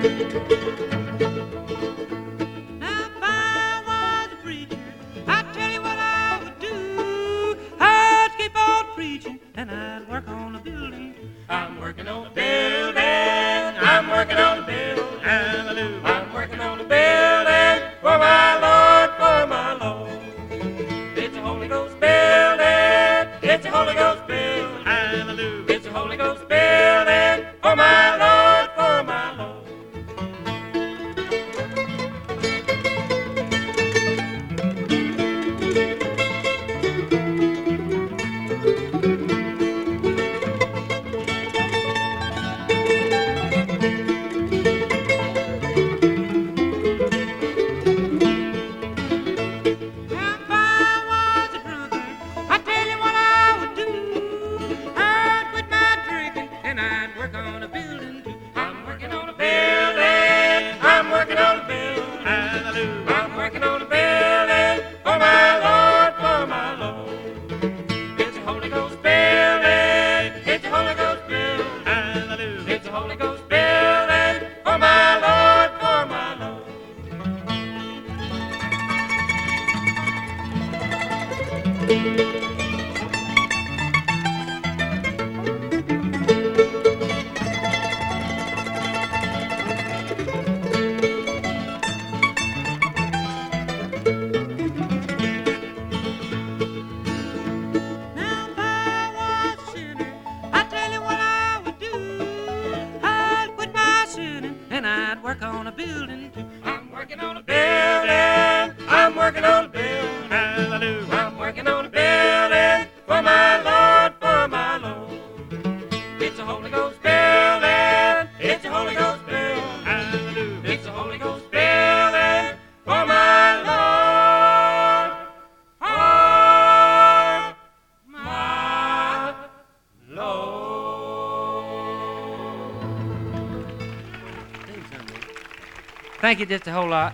Now, if I was a preacher, I'd tell you what I would do. I'd keep on preaching, and I'd work on the building. I'm working on the building. I'm working on the building. Hallelujah. I'm working on the building for my Lord, for my Lord. It's a Holy Ghost building. It's a Holy Ghost building. Hallelujah. It's a Holy Ghost building for my Lord, for my Lord. If I was a drunkard, I'd tell you what I would do. I'd quit my drinking, and I'd work on a building too. I'm working on the building. I'm working on the building. Hallelujah. I'm working on the building for my Lord, for my Lord. It's a Holy Ghost building. It's a Holy Ghost building. Hallelujah. It's a Holy Ghost building for my Lord, for my Lord. Now, if I was a sinner, I'd tell you what I would do. I'd quit my sinning, and I'd work on a building too. I'm working on a building. I'm working on a building. Hallelujah. I'm working on a building for my Lord, for my Lord. It's a Holy Ghost building. It's a Holy Ghost building. Hallelujah. It's a Holy Ghost building for my Lord, for my Lord. Thank you just a whole lot.